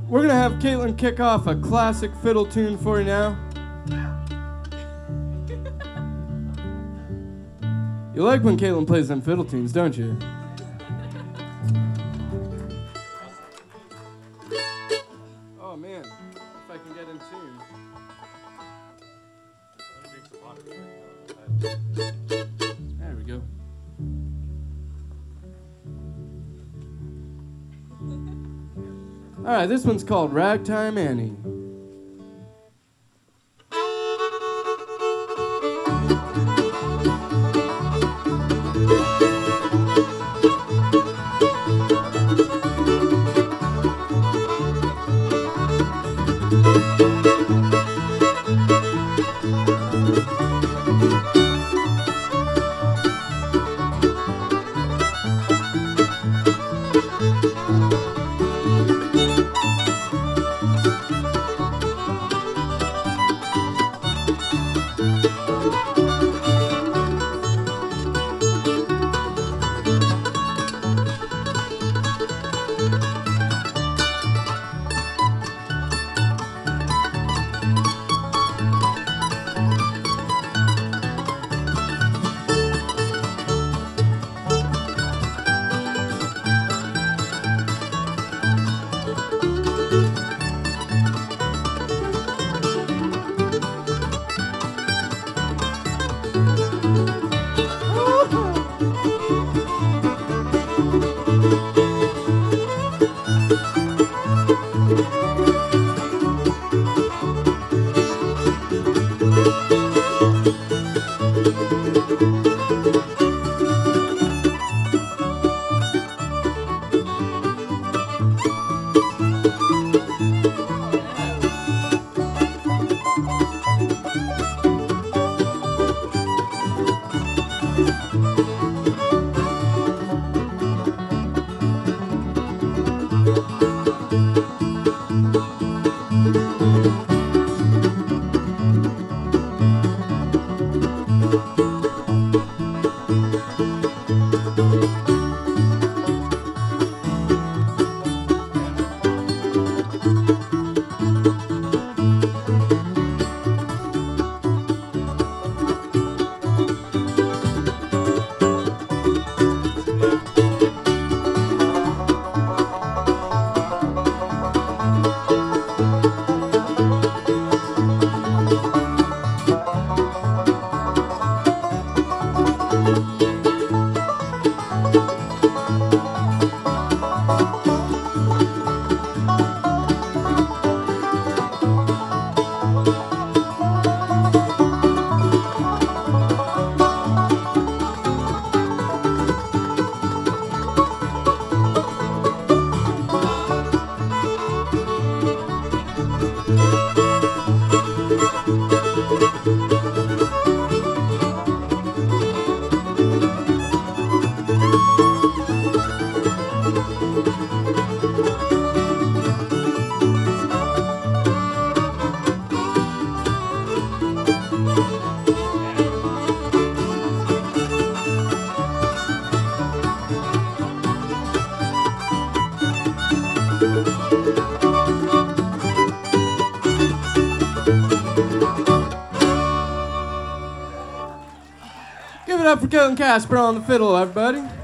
We're gonna have Caitlin kick off a classic fiddle tune for you now. You like when Caitlin plays them fiddle tunes, don't you? Oh man, if I can get in tune. There we go. All right, this one's called Ragtime Annie. Give it up for Caitlin Casper on the fiddle, everybody.